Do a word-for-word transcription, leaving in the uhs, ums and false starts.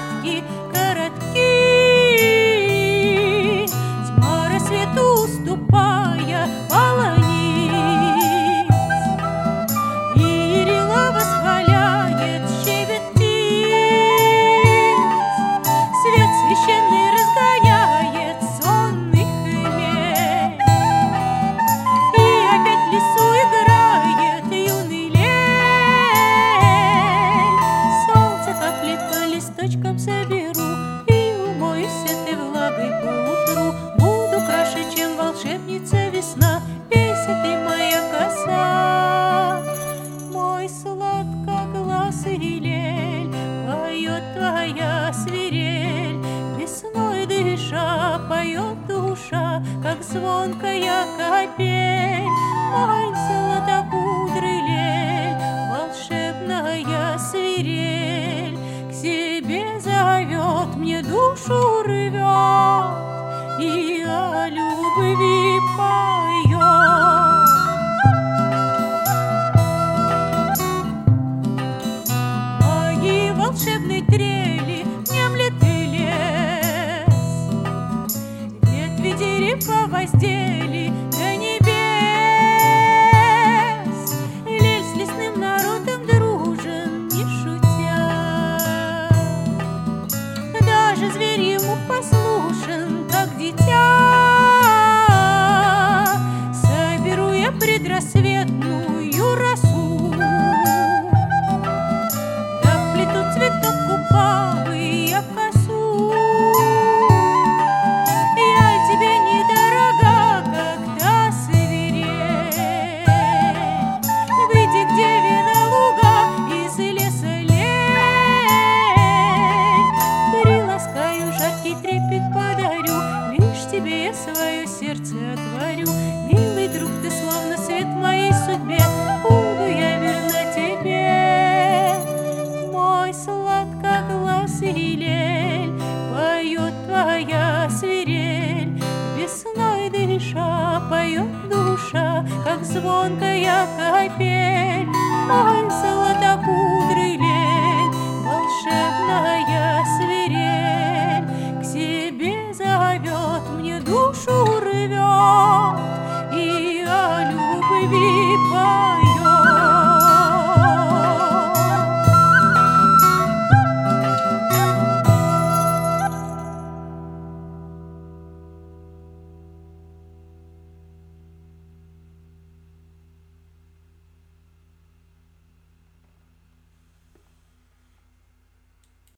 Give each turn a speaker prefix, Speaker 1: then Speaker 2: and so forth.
Speaker 1: схватки коротки. Тьма рассвету уступая полонить, Ирила восхваляет щебет птиц. Свет священный разгоняет сонный хмель, и опять в лесу играет юный лель. Солнце, как лип по листочкам соберу, и умоюсь этой влагой поутру. Буду краше, чем волшебница весна, бесит и моя коса. Мой сладкогласый лель, поет твоя свирель, весной дыша поет душа, как звонкая капель. Мой золотокудрый лель, волшебная свирель, к себе зовет, мне душу рвет и о любви поет. Моей волшебной трели внемлет и лес, ветви дерева воздели до небес. Лель с лесным народом дружен, не шутя, даже зверь ему послушен, как дитя. Соберу я предрассветную росу, да вплету цветок купавый я в косу. Я тебе недорога, как та свирель. Выйди к деве на луга, из леса лель. Приласкаю, жаркий трепет подарю, лишь тебе я свое сердце отворю. Милый друг, ты словно свет моей судьбе, буду я верна тебе. Мой сладкогласый лель, поет твоя свирель, весной дыша поет душа, как звонкая капель. Мой золотокудрый лель, волшебная свирель, к себе зовет, мне душу рвет и о любви поет.